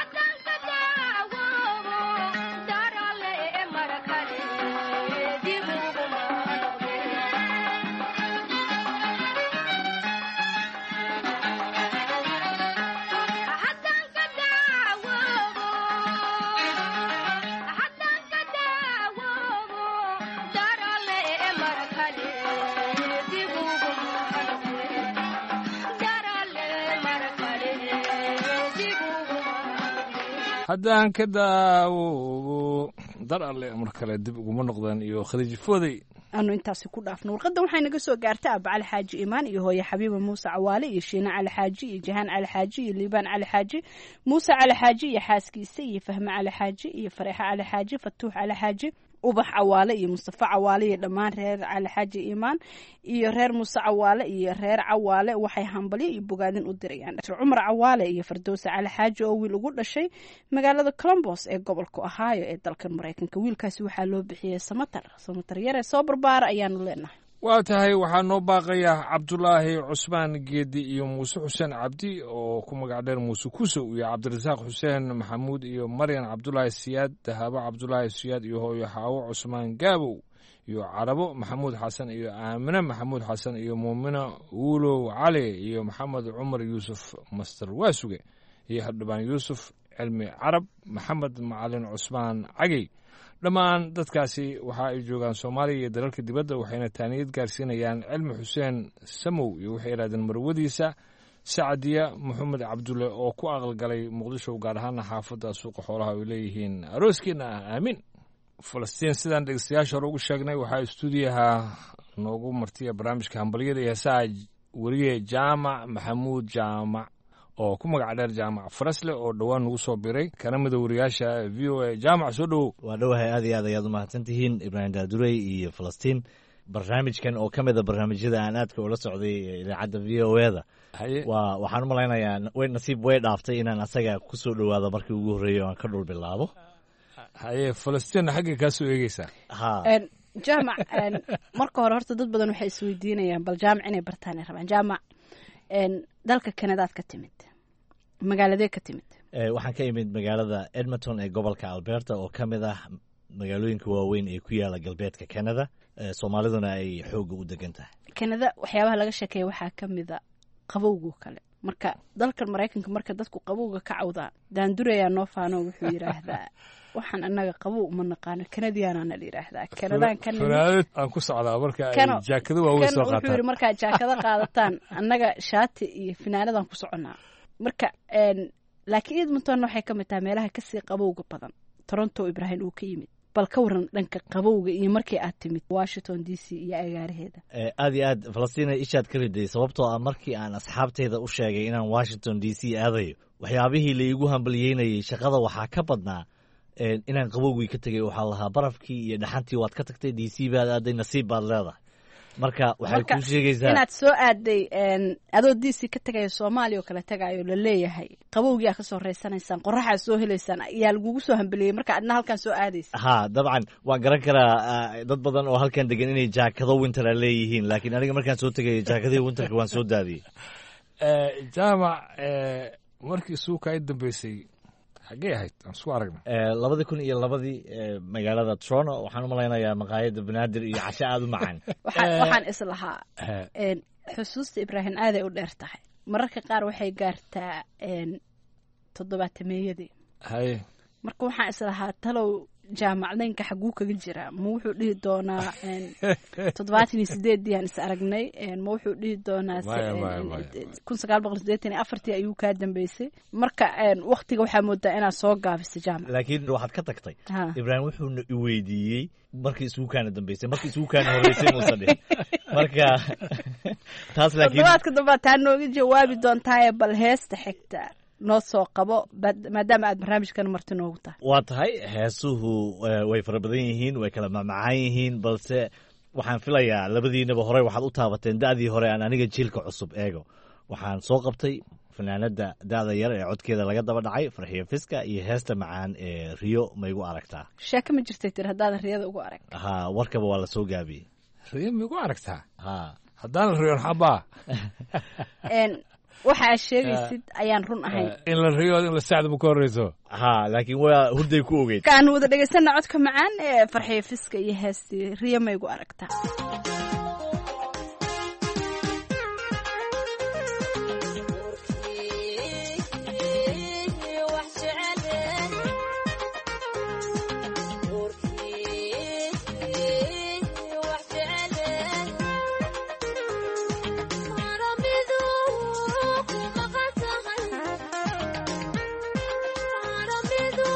Dib haddaan ka daawo dar alle mar kale dib uguma noqdeen iyo khadiij fooday aanu intaasi ku dhaafno warqadda waxay naga soo gaartay aaba cali xaaji imaan iyo hooye xabiiba muuse cawaale iyo shiine cali xaaji iyo jahaan cali xaaji iyo liibaan cali xaaji muuse cali xaaji iyo xaaskiisa iyo fahme cali xaaji iyo fareexa cali xaaji fatuux cali xaaji ubax cawaale iyo mustafa cawaale iyo dhammaan reer cali xaaji imaan iyo reer muuse cawaale iyo reer cawaale waxay hambalyo iyo bogaadin u dirayaan cumar cawaale iyo fardowsa cali xaaji oo wiil ugu dhashay magaalada colombos ee gobolka ohio ee dalkan maraykanka wiilkaasi waxaa loo bixiyey samatar samatar yare soo barbaara ayaanu leenahay waa tahay waxaa noo baaqaya cabdulaahi cusmaan geedi iyo muuse xuseen cabdi oo ku magac dheer muuse kusow iyo cabdirasaaq xuseen maxamuud iyo maryan cabdulaahi siyaad dahaabo cabdulaahi siyaad iyo hooyo xaawo cusmaan gaabow iyo carabo maxamuud xasan iyo aamine maxamuud xasan iyo muumina wuulow cali iyo maxamed cumar yuusuf master waasuge iyo xildhibaan yuusuf cilmi carab maxamed macalin cusmaan cagey dhammaan dadkaasi waxa ay joogaan soomaaliya iyo dalalka dibadda waxayna taaniyad gaarsiinayaan cilmi xuseen samow iyo waxay yidhahdeen marwadiisa sacadiya maxamed cabdulle oo ku aqalgalay muqdisho gaar ahaana xaafadda suuqa xoolaha ay leeyihiin arooskiina ah aamin falastiin sidaan dhegeystayaasha hore ugu sheegnay waxaa istuudiyaha noogu martiya barnaamijka hambalyada iyo heesaha weriye jaamac maxamuud jaamac oo ku magac dheer jaamac farasle oo dhowaan nagu soo biray kana mida wariyaasha v o a jaamac soo dhowow waa dhowahay aad iyo aad ayaad u mahadsan tihiin ibraahim daadurey iyo falastiin barnaamijkan oo ka mida barnaamijyada aan aadka ula socday idaacadda v o e da waa waxaan u malaynayaa way nasiib way dhaaftay inaan asaga ku soo dhowaado markii ugu horreeyay oo aan ka dhul bilaabo haye falastiinna xaggay kaa soo eegeysaa ha jaamac marka hore horta dad badan waxay isweydiinayaan bal jaamac inay bartaan ay rabaan jaamac dalka kanadaad ka timid magaaladee ka timid waxaan ka imid magaalada edmonton ee gobolka alberta oo ka mid ah magaalooyinka waaweyn ee ku yaala galbeedka canada soomaaliduna ay xoogga u degan tahay kanada waxyaabaha laga sheekeeya waxaa ka mida qabowgo kale marka dalkan maraykanka marka dadku qabowga ka cawdaan daandurayaa noo faano wuxuu yidhaahdaa waxaan annaga qabow uma naqaano kanadiyaanaana la yidhaahdaa kanadaan ka fanaanad aan ku socdaa marka ay jaakado waaweyn soo qaataan wuxuu yidhi markaa jaakado qaadataan annaga shaati iyo finaanadaan ku soconnaa marka laakiin edmonton waxay ka mid tahay meelaha kasii qabowga badan toronto ibraahim uu ka yimid bal ka waran dhanka qabowga iyo markii aad timid washington d c iyo agaaraheeda aad iyo aad falastiin ishaad ka riday sababtoo ah markii aan asxaabteyda u sheegay inaan washington d c aadayo waxyaabihii laigu hambalyeynayay shaqada waxaa ka badnaa inaan qabowgii ka tegay waxaa lahaa barafkii iyo dhaxantii waad ka tagtay d c baad aaday nasiib baad leedahay marka waxay kuu sheegaysaa inaad soo aaday adoo d c ka tegaya soomaaliya oo kale tagayo la leeyahay qabowgii aa ka soo raysanaysaan qoraxaa soo helaysaan ayaa lagugu soo hambeliyey marka adna halkan soo aadaysa ha dabcan waan garan karaa dad badan oo halkan degan inay jaakado wintera leeyihiin laakiin aniga markaan soo tegaya jaakadihii winterka waan soo daadiyey jaamac markii suuka ay dambeysay xaggee ahayd aan isku aragna labadii kun iyo labadii magaalada toronto waxaan u malaynayaa maqaayadda banaadir iyo casho aada u macaan waxaan islahaa xusuusta ibraahim aaday u dheer tahay mararka qaar waxay gaartaa toddobaatameeyadii haye marka waxaan islahaa talow jaamacdaynka xaguu kaga jiraa ma wuxuu dhihi doonaa toddobaatan iyo sideeddii aan is aragnay ma wuxuu dhihi doonaa kun sagaal boqol sideetan iyo afartii ayuu kaa dambeysay marka waktiga waxaa moodaa inaad soo gaabisay jaamac laakiin waxaad ka tagtay ibraahim wuxuuna i weydiiyey markii isugu kaana dambeysay markii isugu kaana horeysay muusan dhihin marka taas laakiin toddobaadka dambe taa nooga jawaabi doontaaye bal heesta xigta noo soo qabo maadaama aad barnaamijkan marti noogu tahay waa tahay heesuhu way fara badan yihiin way kala macmacaan yihiin balse waxaan filayaa labadiinaba horey waxaad u taabateen da'dii hore aan aniga jiilka cusub eego waxaan soo qabtay fanaanada da'da yar ee codkeeda laga daba dhacay farxiyo fiska iyo heesta macaan ee riyo ma igu aragtaa sheeko ma jirtay tir haddaadan riyada ugu arag ha warkaba waa la soo gaabiyey riyo ma igu aragtaa ha haddaan riyon xabaa waxa aad sheegaysid ayaan run ahayn in la riyood in la sacda ma ka horreyso ha laakiin waa hurday ku ogeyd kaan wada dhegaysana codka macaan ee farxiyo fiska iyo heestii riyo ma igu aragtaa Midu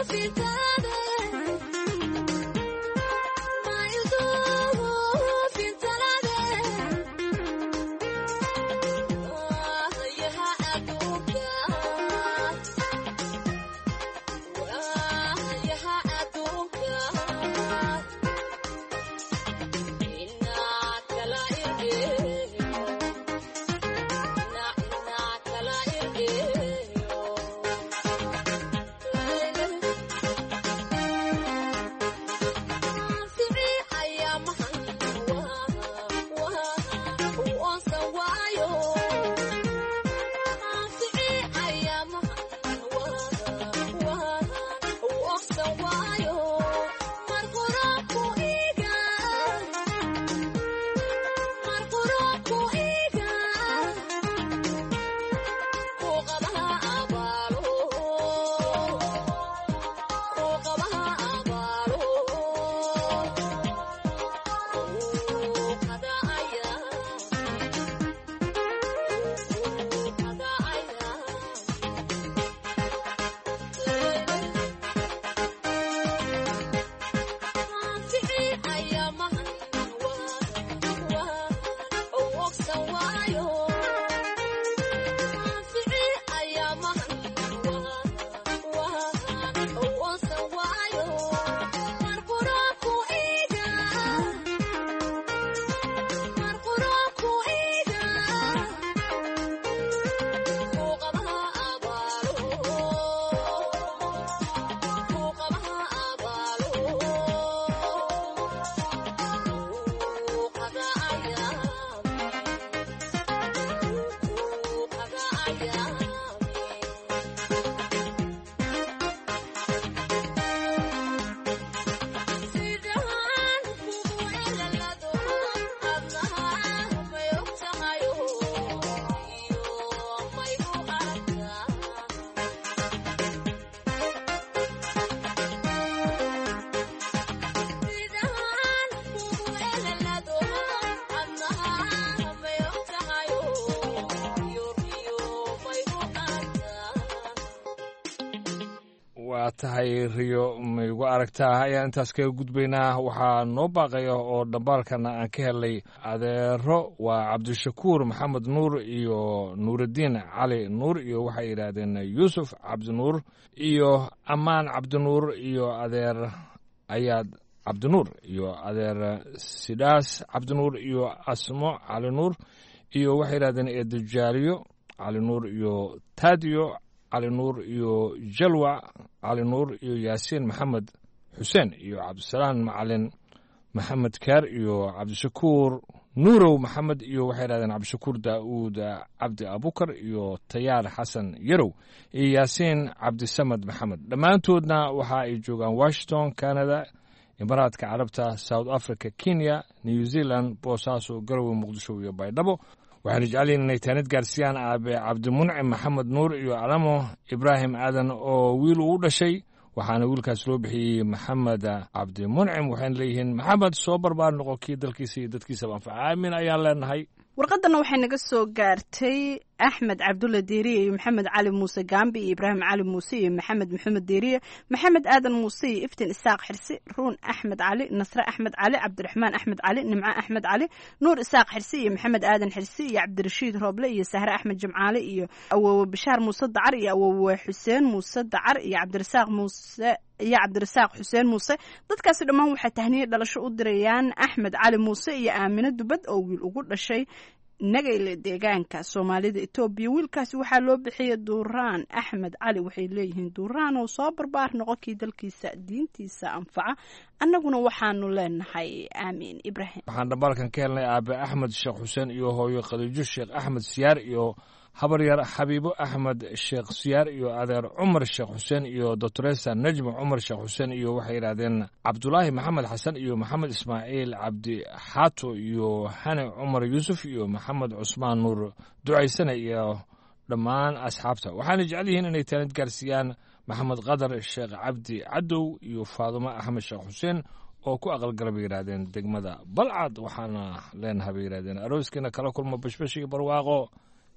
waa tahay riyo maygu aragtaa ayaan intaas kaga gudbaynaa waxaa noo baaqaya oo dhambaalkana aan ka helay adeero waa cabdishakuur maxamed nuur iyo nuuraddiin cali nuur iyo waxay yidhaahdeen yuusuf cabdinuur iyo ammaan cabdinuur iyo adeer ayaad cabdinuur iyo adeer sidhaas cabdinuur iyo asmo cali nuur iyo waxay yidhahdeen eedajaaliyo cali nuur iyo taadiyo cali nuur iyo jalwa cali nuur iyo yaasiin maxamed xuseen iyo cabdisalaan macalin maxamed kaar iyo cabdishakuur nuurow maxamed iyo waxay yidhahdeen cabdishakuur daa'uud cabdi abukar iyo tayaar xasan yarow iyo yaasiin cabdisamed maxamed dhammaantoodna waxa ay joogaan washington canada imaaraadka carabta south africa kenya new zealand boosaaso garowe muqdisho iyo baydhabo waxaanu jeceliin inay taanid gaarsiiyaan aabe cabdimuncim maxamed nuur iyo alamo ibraahim aadan oo wiil uu u dhashay waxaana wiilkaas loo bixiyey maxamed cabdimuncim waxayna leeyihiin maxamed soo barbaar noqo kii dalkiisa iyo dadkiisaba anfaca aamin ayaan leenahay warqadana waxay naga soo gaartay axmed cabdulla deeriye iyo maxamed cali muuse gaambi iyo ibraahim cali muuse iyo maxamed maxamed deeriye maxamed aadan muuse iyo iftin isaaq xirsi ruun axmed cali nasre axmed cali cabdiraxmaan axmed cali nimco axmed cali nuur isaaq xirsi iyo maxamed aadan xirsi iyo cabdirashiid rooble iyo sahre axmed jimcaale iyo awowe bashaar muuse dacar iyo awowe xuseen muuse dacar iyo cabdirasaaq muuse iyo cabdirasaaq xuseen muuse dadkaasi dhammaan waxay tahniye dhalasho u dirayaan axmed cali muuse iyo aamino dubad oo wiil ugu dhashay nagayle deegaanka soomaalida etoobiya wiilkaasi waxaa loo bixiyey duuraan axmed cali waxay leeyihiin duuraan oo soo barbaar noqonkii dalkiisa diintiisa anfaca annaguna waxaanu leenahay aamiin ibraahim waxaan dhambaalkan ka helnay aabe axmed sheekh xuseen iyo hooyo khadiijo sheekh axmed siyaar iyo habaryar xabiibo axmed sheekh siyaar iyo adeer cumar sheekh xuseen iyo doctoresa najma cumar sheekh xuseen iyo waxay yidhaahdeen cabdulaahi maxamed xasan iyo maxamed ismaaciil cabdi xaato iyo xani cumar yuusuf iyo maxamed cusmaan nuur ducaysane iyo dhammaan asxaabta waxaana jecel yihiin inay taanid gaarsiiyaan maxamed qadar sheekh cabdi cadow iyo faadumo axmed sheekh xuseen oo ku aqalgala bay yidhaahdeen degmada balcad waxaana leenaha bay yidhahdeen arooskiina kala kulmo bashbash iyo barwaaqo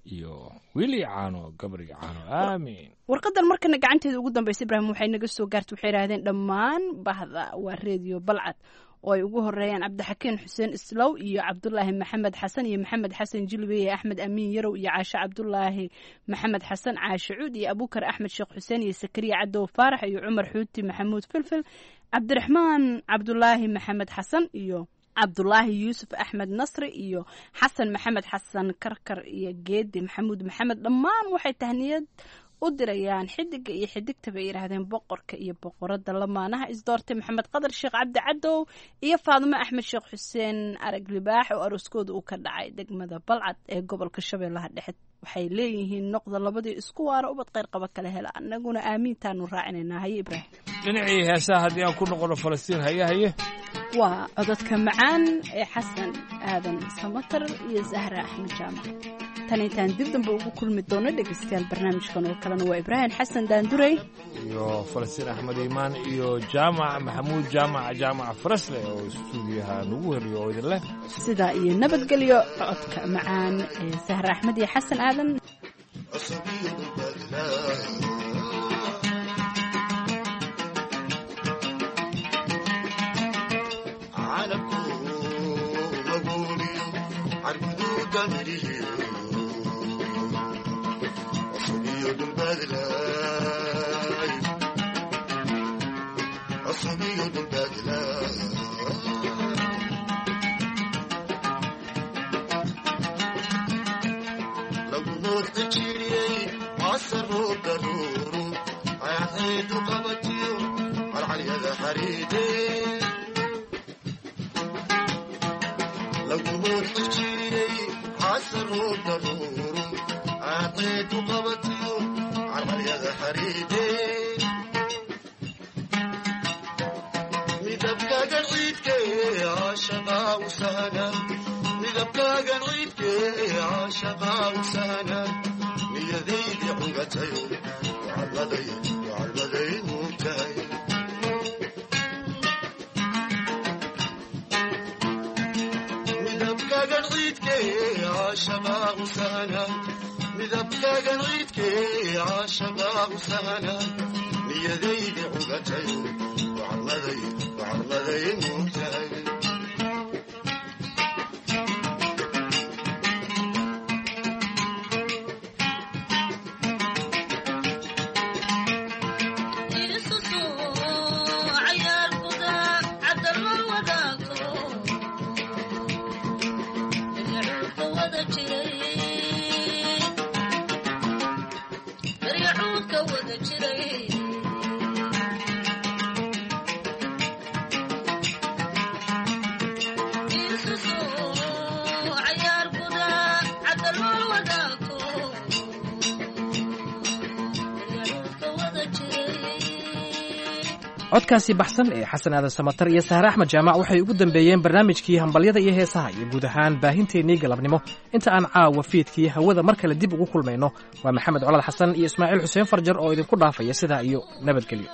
iyo wili caano gabriga caano aamiin. warqadan markana gacanteeda ugu dambaysa ibraahim waxay naga soo gaartay waxay yidhaahdeen dhammaan bahda waa reediyo balcad oo ay ugu horeeyaan cabdixakiin xuseen islow iyo cabdulaahi maxamed xasan iyo maxamed xasan jilwe iyo axmed amiin yarow iyo caashe cabdulaahi maxamed xasan caashe cuud iyo abukar axmed sheekh xuseen iyo sakariya cadow faarax iyo cumar xuuti maxamuud filfil cabdiraxmaan cabdulaahi maxamed xasan iyo cabdulaahi yuusuf axmed nasri iyo xasan maxamed xasan karkar iyo geedi maxamuud maxamed dhammaan waxay tahniyad u dirayaan xidiga iyo xidigta bay yidhaahdeen boqorka iyo boqorada lamaanaha isdoortay maxamed qadar sheekh cabdi cadow iyo faadimo axmed sheekh xuseen arag libaax oo arooskooda uu ka dhacay degmada balcad ee gobolka shabeellaha dhexe waxay leeyihiin noqda labadii isku waara ubad qayr qaba kala hela annaguna aamiintaanu raacinaynaa haye ibraahim dhinacii heesaha haddii aan ku noqono falastiin haye haye waa codadka macaan ee xasan aadan samatar iyo zahra axmed jaamac tan intaan dib dambe ugu kulmi doono dhegeystayaal barnaamijkan oo kalena waa ibraahim xasan daandurey iyo falastiin axmed iimaan iyo jaamac maxamuud jaamac jaamac farasle oo stuudiyaha nagu heliyo oo idin leh sidaa iyo nabadgelyo codka macaan ee zahra axmed iyo xasan aadan codkaasi baxsan ee xasan aadan samatar iyo sahre axmed jaamac waxay ugu dambeeyeen barnaamijkii hambalyada iyo heesaha iyo guud ahaan baahinteennii galabnimo inta aan caawa fiidkii hawada mar kale dib ugu kulmayno waa maxamed colad xasan iyo ismaaciil xuseen farjar oo idinku dhaafaya sidaa iyo nabadgelyo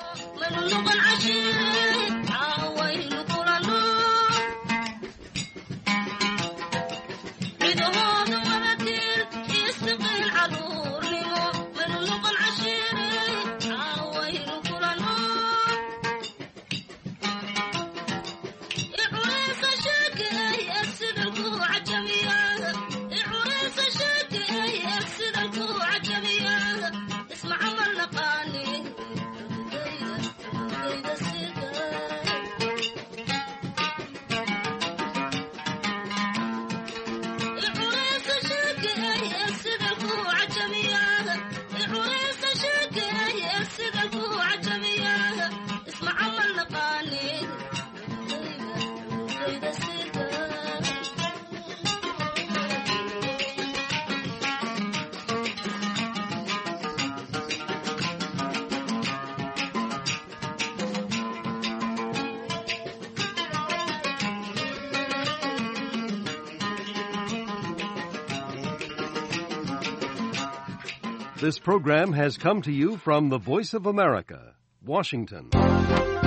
This program has come to you from the Voice of America, Washington.